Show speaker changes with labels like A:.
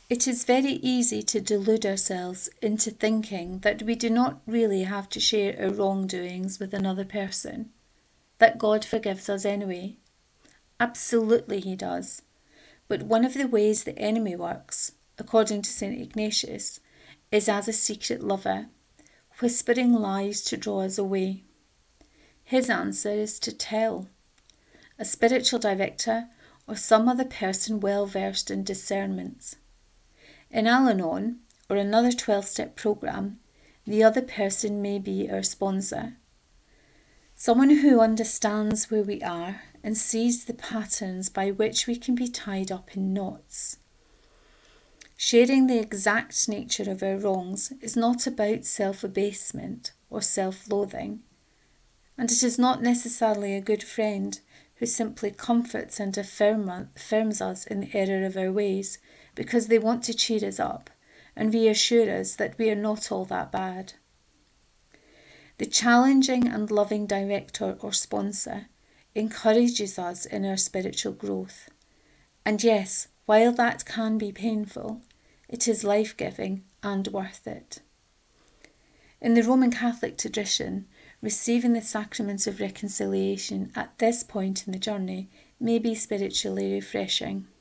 A: It is very easy to delude ourselves into thinking that we do not really have to share our wrongdoings with another person, that God forgives us anyway. Absolutely he does. But one of the ways the enemy works, according to St. Ignatius, is as a secret lover, whispering lies to draw us away. His answer is to tell. A spiritual director or some other person well versed in discernment. In Al-Anon, or another 12-step program, the other person may be our sponsor. Someone who understands where we are and sees the patterns by which we can be tied up in knots. Sharing the exact nature of our wrongs is not about self-abasement or self-loathing, and it is not necessarily a good friend who simply comforts and affirms us in the error of our ways because they want to cheer us up and reassure us that we are not all that bad. The challenging and loving director or sponsor encourages us in our spiritual growth. And yes, while that can be painful, it is life-giving and worth it. In the Roman Catholic tradition, receiving the sacrament of reconciliation at this point in the journey may be spiritually refreshing.